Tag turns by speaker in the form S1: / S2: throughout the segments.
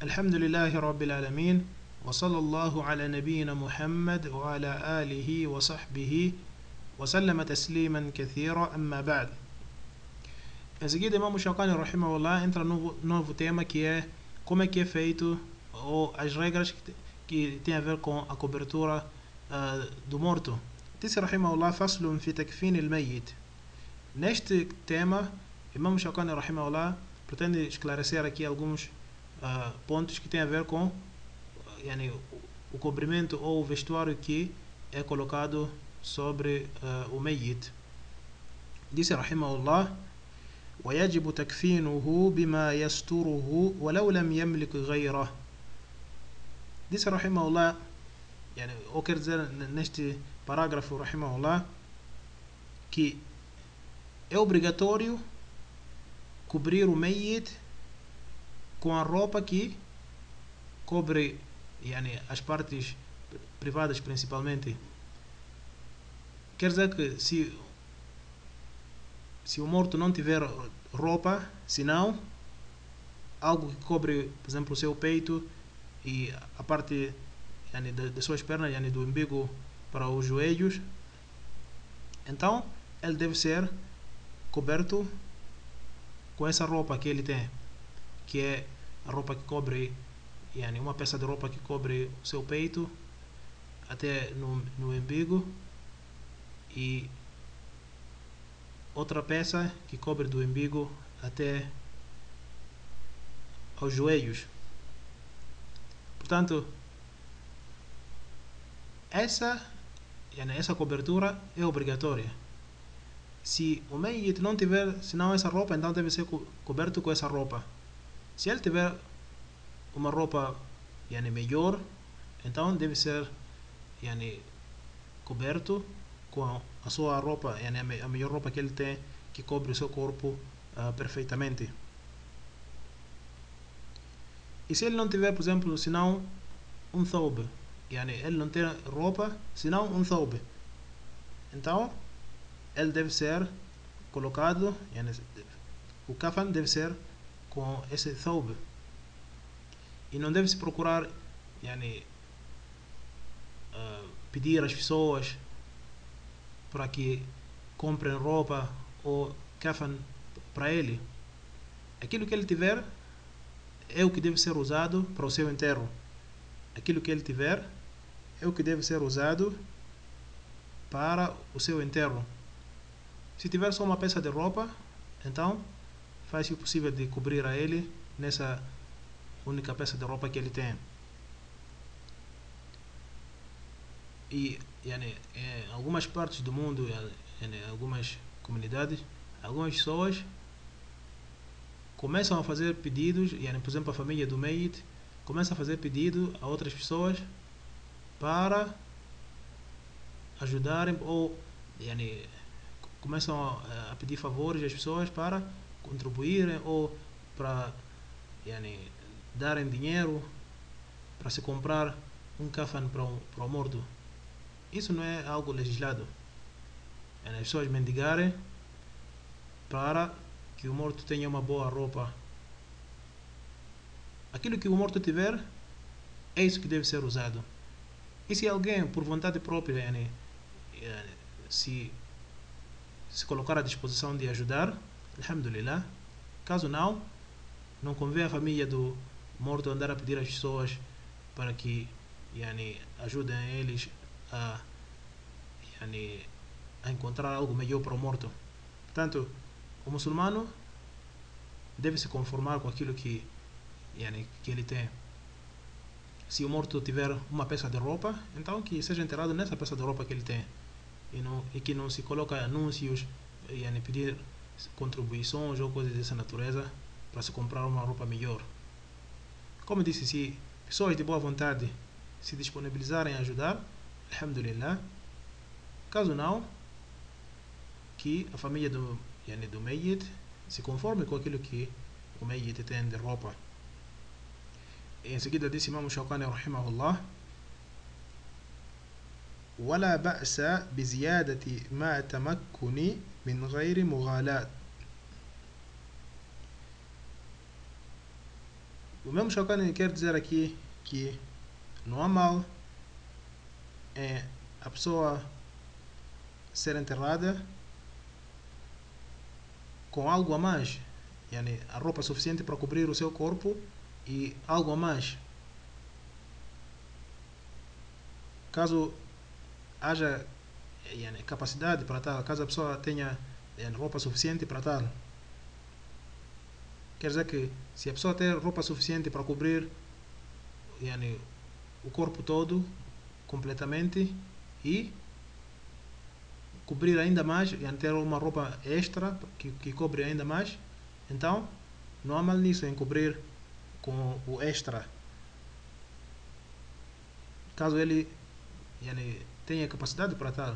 S1: الحمد لله رب العالمين وصلى الله على نبينا محمد وعلى آله وصحبه وسلم تسليما كثيرا أما بعد. Em seguida, Imam Shawkani rahimahullah entra no novo tema que é como é que é feito ou as regras que tem a ver com a cobertura do morto. Disse rahimahullah faslun fi takfin al-mayyit. Neste tema, Imam Shawkani rahimahullah pretende esclarecer aqui alguns pontos que têm a ver com o cobrimento ou o vestuário que é colocado sobre o mayyit. Disse rahimahullah ويجب تكفينه بما يستره ولو لم يملك غيره. Disse rahimahullah, ou quer dizer neste parágrafo rahimahullah, que é obrigatório cobrir o mayyit com a roupa que cobre as partes privadas principalmente. Quer dizer que se o morto não tiver roupa, senão algo que cobre, por exemplo, o seu peito e a parte de suas pernas, do umbigo para os joelhos, então ele deve ser coberto com essa roupa que ele tem, que é a roupa que cobre, uma peça de roupa que cobre o seu peito até no umbigo e outra peça que cobre do umbigo até aos joelhos. Portanto, essa cobertura é obrigatória. Se o mayyit não tiver senão essa roupa, então deve ser coberto com essa roupa. Se ele tiver uma roupa melhor, então deve ser coberto com a sua roupa, a melhor roupa que ele tem, que cobre o seu corpo perfeitamente. E se ele não tiver, por exemplo, senão um thawb, ele não tem roupa senão um thawb, então ele deve ser colocado, o kafan deve ser com esse thawb, e não deve se procurar pedir às pessoas para que comprem roupa ou kafan para ele. Aquilo que ele tiver é o que deve ser usado para o seu enterro. Aquilo que ele tiver é o que deve ser usado para o seu enterro. Se tiver só uma peça de roupa, então faz o possível de cobrir a ele nessa única peça de roupa que ele tem. E em algumas partes do mundo, em algumas comunidades, algumas pessoas começam a fazer pedidos, por exemplo, a família do mayyit começa a fazer pedido a outras pessoas para ajudarem, ou começam a pedir favores às pessoas para contribuírem ou para darem dinheiro para se comprar um kafan para o morto. Isso não é algo legislado. As pessoas mendigarem para que o morto tenha uma boa roupa. Aquilo que o morto tiver é isso que deve ser usado. E se alguém, por vontade própria, se colocar à disposição de ajudar, alhamdulillah. Caso não convém a família do morto andar a pedir às pessoas para que ajudem eles a encontrar algo melhor para o morto. Portanto, o muçulmano deve se conformar com aquilo que ele tem. Se o morto tiver uma peça de roupa, então que seja enterrado nessa peça de roupa que ele tem, e que não se coloque anúncios pedir contribuições ou coisas dessa natureza para se comprar uma roupa melhor. Como disse, se pessoas de boa vontade se disponibilizarem a ajudar, alhamdulillah. Caso não, que a família do mayyit se conforme com aquilo que o mayyit tem de roupa. Em seguida disse Imam Shawkani rahimahullah: ولا بأس بزيادة ما تمكن من غير مغالاة. O mesmo Shawkani quer dizer aqui que não há mal em a pessoa ser enterrada com algo a mais, yani a roupa suficiente para cobrir o seu corpo e algo a mais. Caso haja yani, capacidade para tal, caso a pessoa tenha yani, roupa suficiente para tal, quer dizer que se a pessoa ter roupa suficiente para cobrir yani, o corpo todo completamente e cobrir ainda mais, yani, ter uma roupa extra que cobre ainda mais, então não há mal nisso em cobrir com o extra, caso ele yani, tenha capacidade para tal,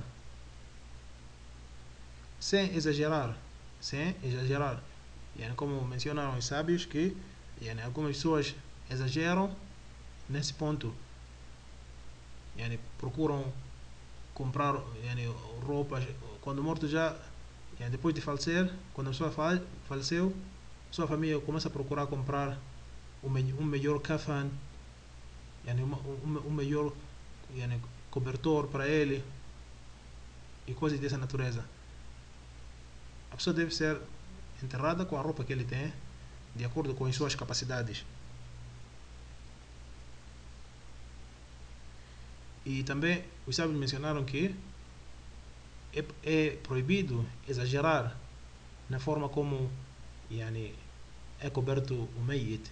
S1: sem exagerar, sem exagerar. Yani, como mencionaram os sábios que yani, algumas pessoas exageram nesse ponto, yani, procuram comprar yani, roupas quando o morto já yani, depois de falecer, quando a pessoa faleceu, sua família começa a procurar comprar um melhor kafan, yani, um melhor yani, cobertor para ele e coisas dessa natureza. A pessoa deve ser enterrada com a roupa que ele tem, de acordo com as suas capacidades. E também os sábios mencionaram que é proibido exagerar na forma como yani, é coberto o meyyit.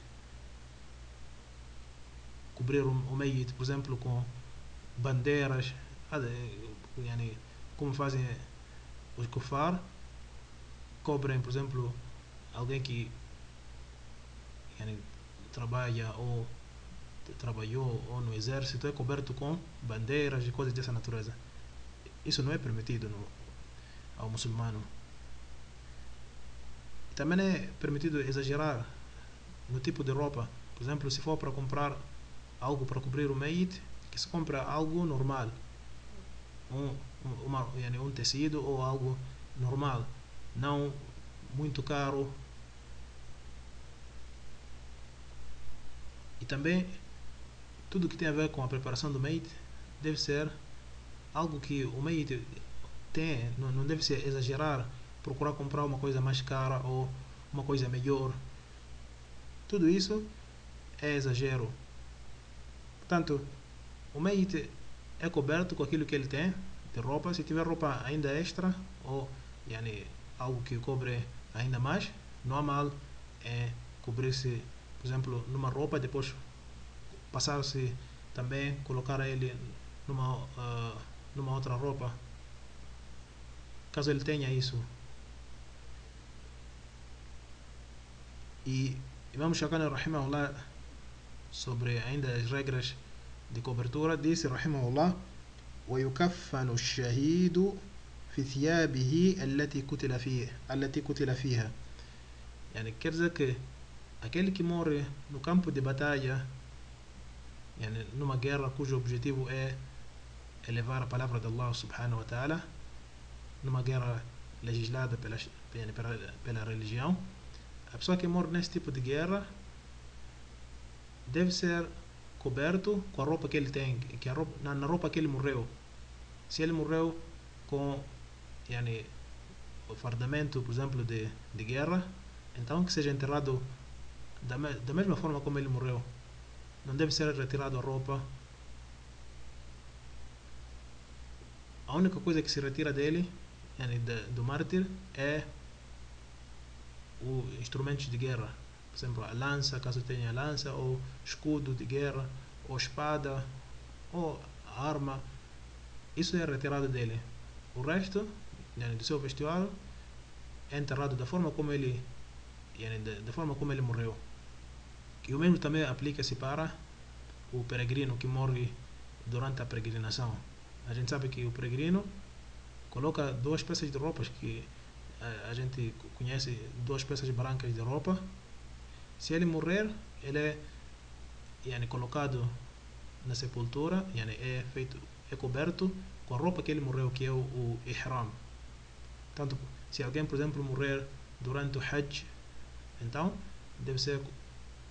S1: Cobrir o meyyit, por exemplo, com bandeiras, yani, como fazem os kufar, cobrem, por exemplo, alguém que yani, trabalha ou trabalhou ou no exército, é coberto com bandeiras e coisas dessa natureza. Isso não é permitido ao muçulmano. Também é permitido exagerar no tipo de roupa. Por exemplo, se for para comprar algo para cobrir o meyyit, que se compra algo normal, yani, um tecido ou algo normal, não muito caro. E também tudo que tem a ver com a preparação do meyyit deve ser algo que o meyyit tem, não deve ser exagerar, procurar comprar uma coisa mais cara ou uma coisa melhor. Tudo isso é exagero. Portanto, o meyyit é coberto com aquilo que ele tem de roupa. Se tiver roupa ainda extra ou yani, algo que cobre ainda mais, não há mal em cobrir-se, por exemplo, numa roupa, depois passar-se também, colocar ele numa outra roupa, caso ele tenha isso. E Imam Shawkani rahimahullah, sobre ainda as regras de cobertura, disse rahimahullah: ويكفن الشهيد في ثيابه التي قتل فيها. Yani, quer dizer que aquele que morre no campo de batalha, yani, numa guerra cujo objetivo é elevar a palavra de Allah subhanahu wa ta'ala, numa guerra legislada pela religião, a pessoa que morre nesse tipo de guerra deve ser coberto com a roupa que ele tem, que na roupa que ele morreu. Se ele morreu com yani, o fardamento, por exemplo, de guerra, então que seja enterrado da mesma forma como ele morreu. Não deve ser retirado a roupa. A única coisa que se retira dele, yani, do mártir, é os instrumentos de guerra. Por exemplo, a lança, caso tenha lança, ou escudo de guerra, ou espada, ou arma. Isso é retirado dele. O resto, yani, do seu vestuário, é enterrado da forma como ele, yani, da forma como ele morreu. E o mesmo também aplica-se para o peregrino que morre durante a peregrinação. A gente sabe que o peregrino coloca duas peças de roupas que a gente conhece, duas peças brancas de roupa. Se ele morrer, ele é yani, colocado na sepultura, yani, é coberto com a roupa que ele morreu, que é o ihram. Tanto se alguém, por exemplo, morrer durante o Hajj, então deve ser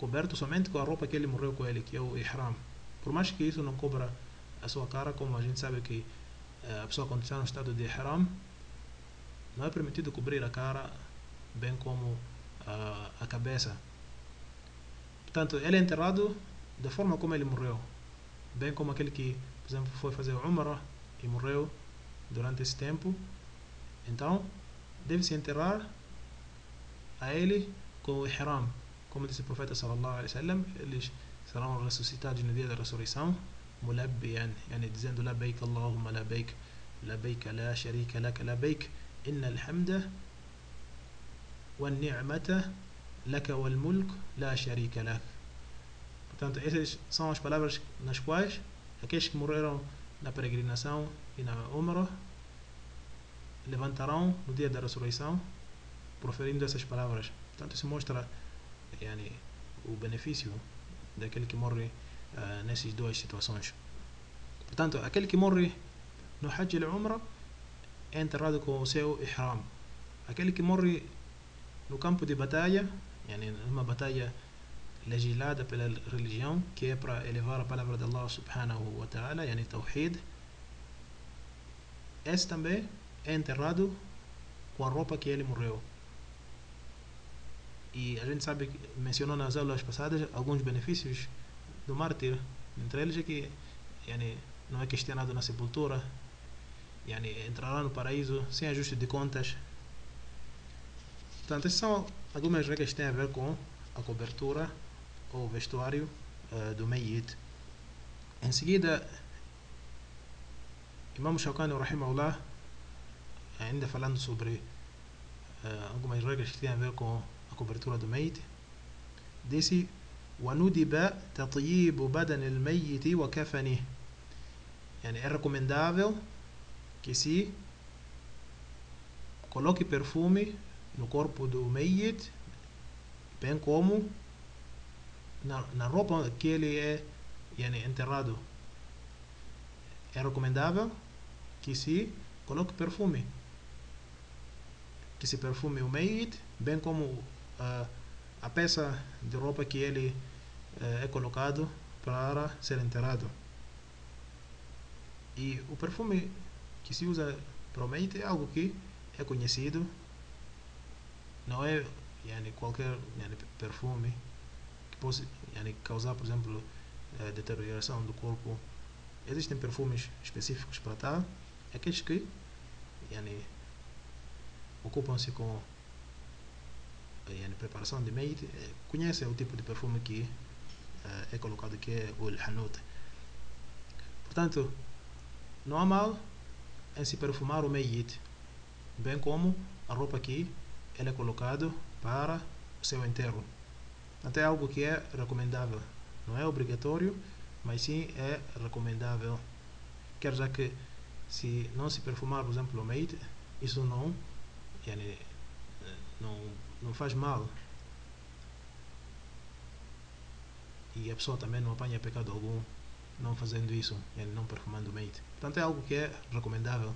S1: coberto somente com a roupa que ele morreu com ele, que é o ihram. Por mais que isso não cobra a sua cara, como a gente sabe que a pessoa quando está no estado de ihram, não é permitido cobrir a cara, bem como a cabeça. Portanto, ele é enterrado da forma como ele morreu, bem como aquele que, por exemplo, foi fazer Umrah e morreu durante esse tempo. Então, deve-se enterrar a ele com o ihram. Como disse o profeta sallallahu alaihi wasallam, eles serão ressuscitados no dia da ressurreição, mulabbiyan, yani dizendo labbaik Allahumma labbaik, labbaik la sharika lak labbaik, innal hamda wan ni'mata laka wal mulk la sharika lak. Portanto, essas são as palavras nas quais aqueles que morreram na peregrinação e na Umrah levantarão no dia da ressurreição proferindo essas palavras. Portanto, isso mostra yani, o benefício daquele que morre nessas duas situações. Portanto, aquele que morre no Hajj e Umrah é enterrado com o seu ihram. Aquele que morre no campo de batalha, yani, numa batalha legislada pela religião, que é para elevar a palavra de Allah subhanahu wa ta'ala, yani tawhid, esse também é enterrado com a roupa que ele morreu. E a gente sabe, mencionou nas aulas passadas, alguns benefícios do mártir. Entre eles é que yani, não é questionado na sepultura, yani, entrará no paraíso sem ajuste de contas. Portanto, essas são algumas regras que têm a ver com a cobertura ou vestuário do Mayyit. Em seguida, Imam Shawkani rahimahullah, ainda falando sobre algumas regras que têm a ver com a cobertura do Mayyit, disse: وَنُدِبَ تَطْيِيبُ بَدَنِ الْمَيِّتِ وَكَفَنِهِ. Yani, é recomendável que se coloque perfume no corpo do Mayyit, bem como na roupa que ele é yani, enterrado. É recomendável que se coloque perfume, que se perfume o Mayyit, bem como a peça de roupa que ele é colocado para ser enterrado. E o perfume que se usa para o Mayyit é algo que é conhecido, não é yani, qualquer yani, perfume que possa yani, causar, por exemplo, deterioração do corpo. Existem perfumes específicos para tal, aqueles que yani, ocupam-se com yani, preparação de Mayyit, conhecem o tipo de perfume que é colocado, que é o Hanut. Portanto, não há mal em se perfumar o Mayyit, bem como a roupa que ele é colocado para o seu enterro. Portanto, é algo que é recomendável. Não é obrigatório, mas sim é recomendável. Quer dizer que se não se perfumar, por exemplo, o Mayyit, isso não, yani, não faz mal. E a pessoa também não apanha pecado algum não fazendo isso, yani, não perfumando o Mayyit. Portanto, é algo que é recomendável.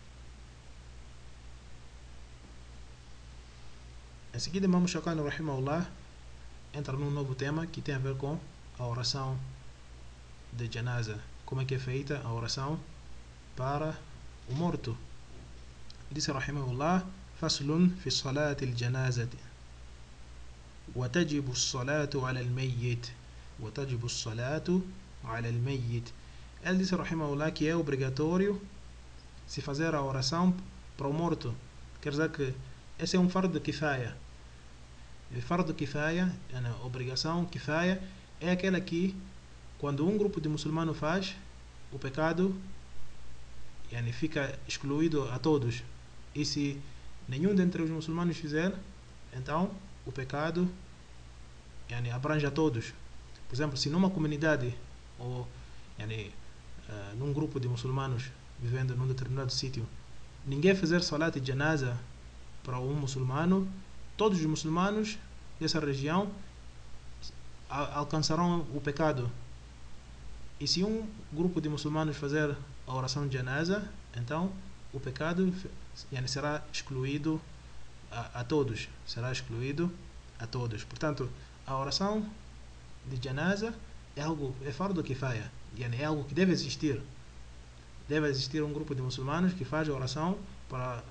S1: Em seguida, Imam Shawkani rahimahullah entra num novo tema que tem a ver com a oração de janaza. Como é que é feita a oração para o morto? Disse rahimahullah: faslun fi salati al-janazati wa tajibu as-salatu ala al-mayyit wa tajibu as-salatu ala al-mayyit. Ele disse rahimahullah que é obrigatório se fazer a oração para o morto. Quer dizer que esse é um fardo kifaya. E fardo kifaya, a obrigação kifaya, é aquela que quando um grupo de muçulmanos faz, o pecado yani, fica excluído a todos. E se nenhum dentre os muçulmanos fizer, então o pecado yani, abrange a todos. Por exemplo, se numa comunidade ou yani, num grupo de muçulmanos vivendo num determinado sítio, ninguém fizer salat de janaza para um muçulmano, todos os muçulmanos dessa região alcançarão o pecado. E se um grupo de muçulmanos fazer a oração de janaza, então o pecado yani, será excluído a todos. Será excluído a todos. Portanto, a oração de janaza é fardo kifaya, é algo que deve existir. Deve existir um grupo de muçulmanos que faz a oração para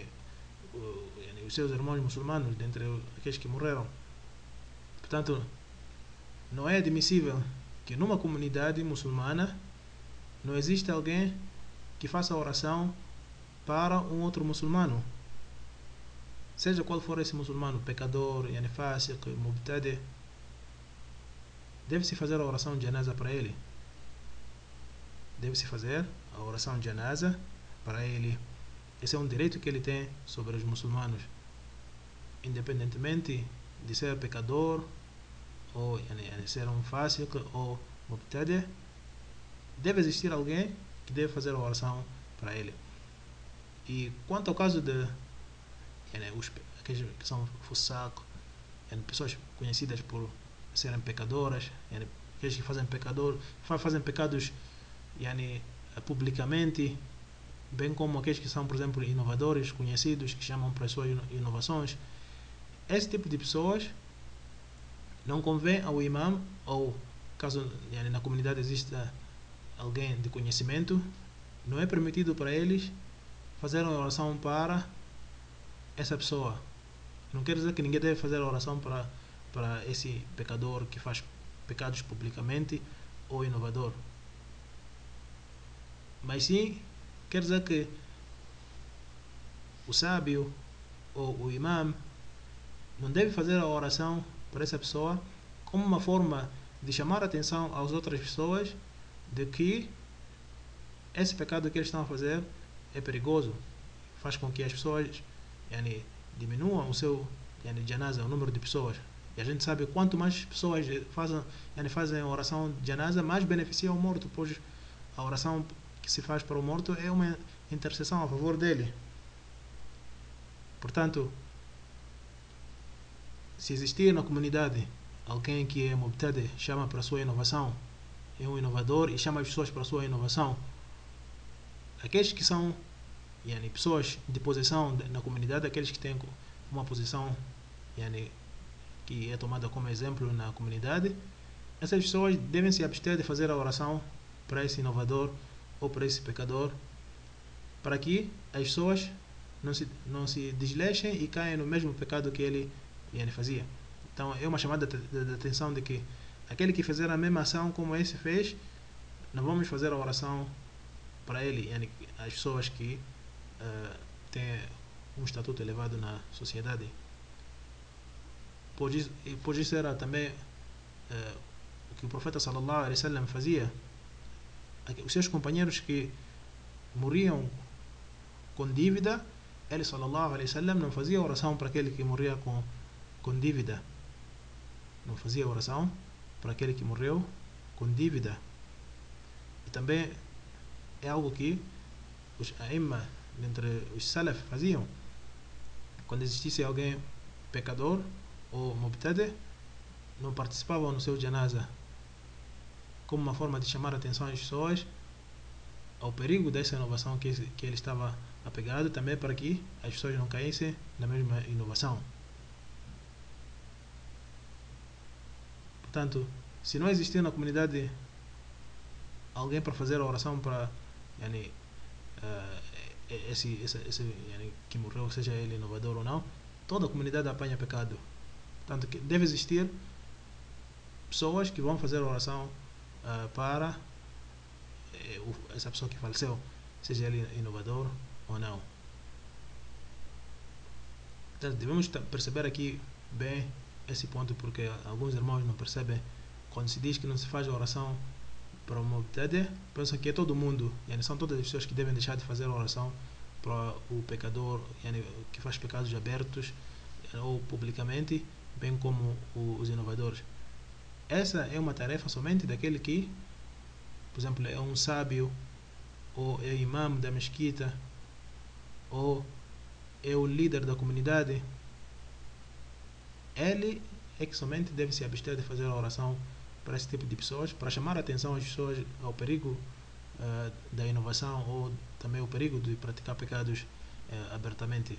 S1: os seus irmãos muçulmanos, dentre aqueles que morreram. Portanto, não é admissível que numa comunidade muçulmana não exista alguém que faça oração para um outro muçulmano, seja qual for esse muçulmano, pecador, fásico, mubtadi. Deve-se fazer a oração de janaza para ele. Deve-se fazer a oração de janaza para ele. Esse é um direito que ele tem sobre os muçulmanos, independentemente de ser pecador ou ser um fásico ou mubtadi. Deve existir alguém que deve fazer a oração para ele. E quanto ao caso de aqueles que são fusaq, pessoas conhecidas por serem pecadoras, aqueles que fazem pecados publicamente, bem como aqueles que são, por exemplo, inovadores, conhecidos, que chamam para as suas inovações. Esse tipo de pessoas não convém ao imam, ou caso na comunidade exista alguém de conhecimento, não é permitido para eles fazer uma oração para essa pessoa. Não quer dizer que ninguém deve fazer oração para esse pecador que faz pecados publicamente ou inovador, mas sim quer dizer que o sábio ou o imam não deve fazer a oração para essa pessoa como uma forma de chamar a atenção às outras pessoas de que esse pecado que eles estão a fazer é perigoso, faz com que as pessoas diminuam o seu janaza, o número de pessoas. E a gente sabe quanto mais pessoas fazem a oração de janaza, mais beneficia o morto, pois a oração que se faz para o morto é uma intercessão a favor dele. Portanto, se existir na comunidade alguém que é mubtadi, chama para a sua inovação, é um inovador e chama as pessoas para a sua inovação, aqueles que são pessoas de posição na comunidade, aqueles que têm uma posição que é tomada como exemplo na comunidade, essas pessoas devem se abster de fazer a oração para esse inovador ou para esse pecador, para que as pessoas não se desleixem e caem no mesmo pecado que ele fazia. Então é uma chamada de atenção de que aquele que fizer a mesma ação como esse fez, não vamos fazer a oração para ele, as pessoas que têm um estatuto elevado na sociedade. Pois isso era também o que o profeta sallallahu alaihi wasallam fazia. Os seus companheiros que morriam com dívida, ele sallallahu alaihi wasallam não fazia oração para aquele que morria com dívida. Não fazia oração para aquele que morreu com dívida. E também é algo que os aimma, entre os salaf, faziam. Quando existisse alguém pecador ou mubtadi, não participavam no seu janaza, como uma forma de chamar a atenção às pessoas ao perigo dessa inovação que ele estava apegado, também para que as pessoas não caíssem na mesma inovação. Portanto, se não existir na comunidade alguém para fazer a oração para esse que morreu, seja ele inovador ou não, toda a comunidade apanha pecado. Portanto, deve existir pessoas que vão fazer a oração para essa pessoa que faleceu, seja ele inovador ou não. Portanto, devemos perceber aqui bem esse ponto, porque alguns irmãos não percebem. Quando se diz que não se faz a oração para o mubtadi, pensam que é todo mundo, são todas as pessoas que devem deixar de fazer a oração para o pecador que faz pecados abertos ou publicamente, bem como os inovadores. Essa é uma tarefa somente daquele que, por exemplo, é um sábio, ou é imam da mesquita, ou é o líder da comunidade. Ele é que somente deve se abster de fazer a oração para esse tipo de pessoas, para chamar a atenção às pessoas ao perigo da inovação, ou também o perigo de praticar pecados abertamente.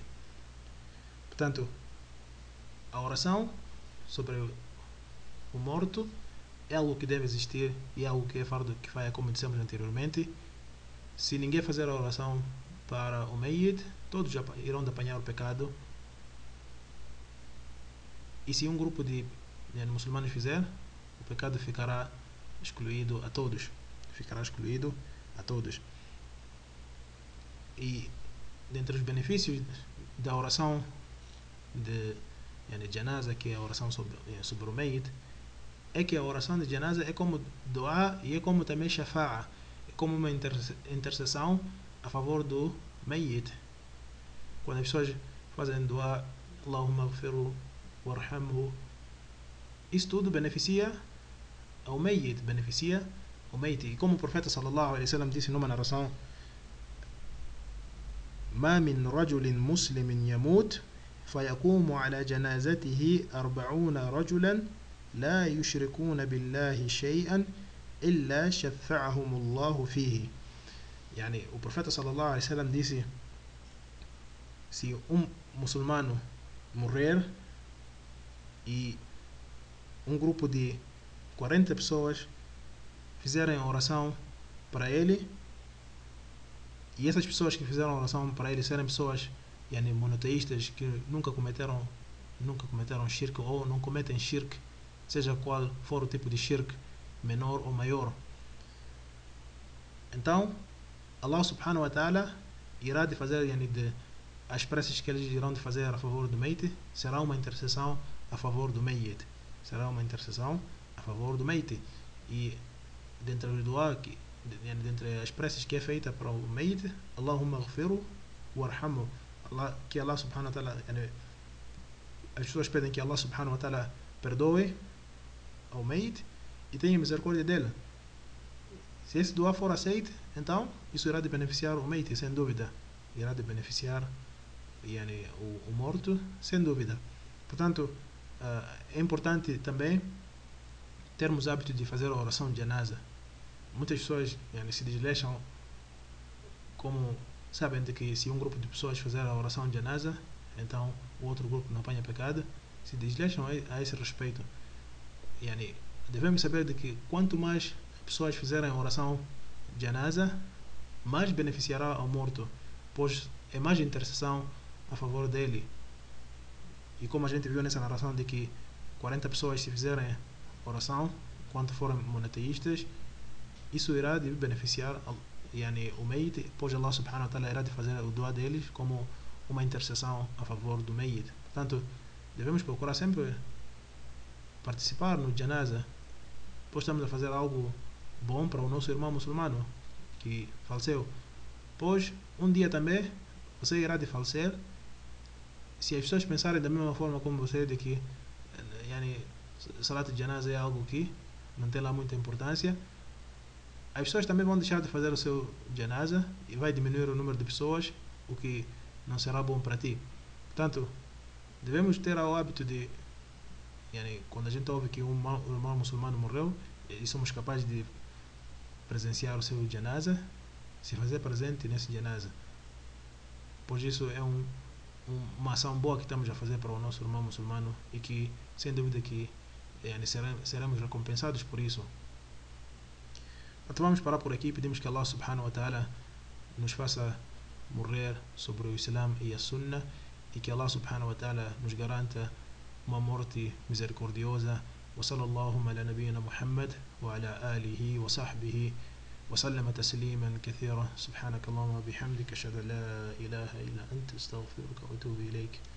S1: Portanto, a oração sobre o morto é algo que deve existir e é algo que é fardo kifaya, como dissemos anteriormente. Se ninguém fazer a oração para o Mayyit, todos irão apanhar o pecado. E se um grupo de muçulmanos fizer, o pecado ficará excluído a todos. Ficará excluído a todos. E dentre os benefícios da oração de janaza, que é a oração sobre o Mayyit, é que a oração de janaza é como dua e é como também shafa'a, é como uma intercessão a favor do Mayyit. Quando as pessoas fazem dua, Allahumma ghfiru warhamhu, isso tudo beneficia ao Mayyit, beneficia o Mayyit. E como o profeta sallallahu alaihi wasallam disse numa narração: ما من رجل مسلم يموت فيقوم على جنازته 40 رجلا لا يشركون بالله شيئا إلا شفعهم الله فيه. Yani, o profeta sallallahu alaihi wasallam disse: se muçulmano morrer e um grupo de 40 pessoas fizerem oração para ele, e essas pessoas que fizeram oração para ele serem pessoas monoteístas que nunca cometeram shirk ou não cometem shirk, seja qual for o tipo de shirk, menor ou maior, então Allah subhanahu wa ta'ala irá de fazer as preces que eles irão de fazer a favor do Mayyit será uma intercessão a favor do Mayyit. Será uma intercessão a favor do Mayyit. E dentro do dua, dentre as preces que é feita para o Mayyit, Allahumma ghfiru warhamhu, que Allah subhanahu wa ta'ala, as pessoas pedem que Allah subhanahu wa ta'ala perdoe ao Mayyit e tenha misericórdia dele. Se esse dua for aceito, então isso irá de beneficiar o Mayyit, sem dúvida. Irá de beneficiar o morto, sem dúvida. Portanto, é importante também termos hábito de fazer a oração de janaza. Muitas pessoas se desleixam, como sabem de que se um grupo de pessoas fizer a oração de janaza, então o outro grupo não apanha pecado. Se desleixam a esse respeito. Devemos saber de que quanto mais pessoas fizerem a oração de janaza, mais beneficiará ao morto, pois é mais intercessão a favor dele. E como a gente viu nessa narração de que 40 pessoas se fizerem oração, quanto forem monoteístas, isso irá de beneficiar o Mayyit, pois Allah subhanahu wa ta'ala irá de fazer o dua deles como uma intercessão a favor do Mayyit. Portanto, devemos procurar sempre participar no janaza, pois estamos a fazer algo bom para o nosso irmão muçulmano que faleceu. Pois um dia também você irá de falecer. Se as pessoas pensarem da mesma forma como você, de que salat de janaza é algo que não tem lá muita importância, as pessoas também vão deixar de fazer o seu janaza e vai diminuir o número de pessoas, o que não será bom para ti. Portanto, devemos ter o hábito de, quando a gente ouve que um irmão muçulmano morreu e somos capazes de presenciar o seu janaza, se fazer presente nesse janaza, pois isso é uma ação boa que estamos a fazer para o nosso irmão muçulmano e que, sem dúvida, que seremos recompensados por isso. Então vamos parar por aqui e pedimos que Allah subhanahu wa ta'ala nos faça morrer sobre o Islam e a Sunnah, e que Allah subhanahu wa ta'ala nos garanta uma morte misericordiosa. وصلى الله على نبينا محمد وعلى آله وصحبه وسلم تسليما كثيرا. سبحانك اللهم وبحمدك أشهد أن لا إله إلا أنت أستغفرك وأتوب إليك.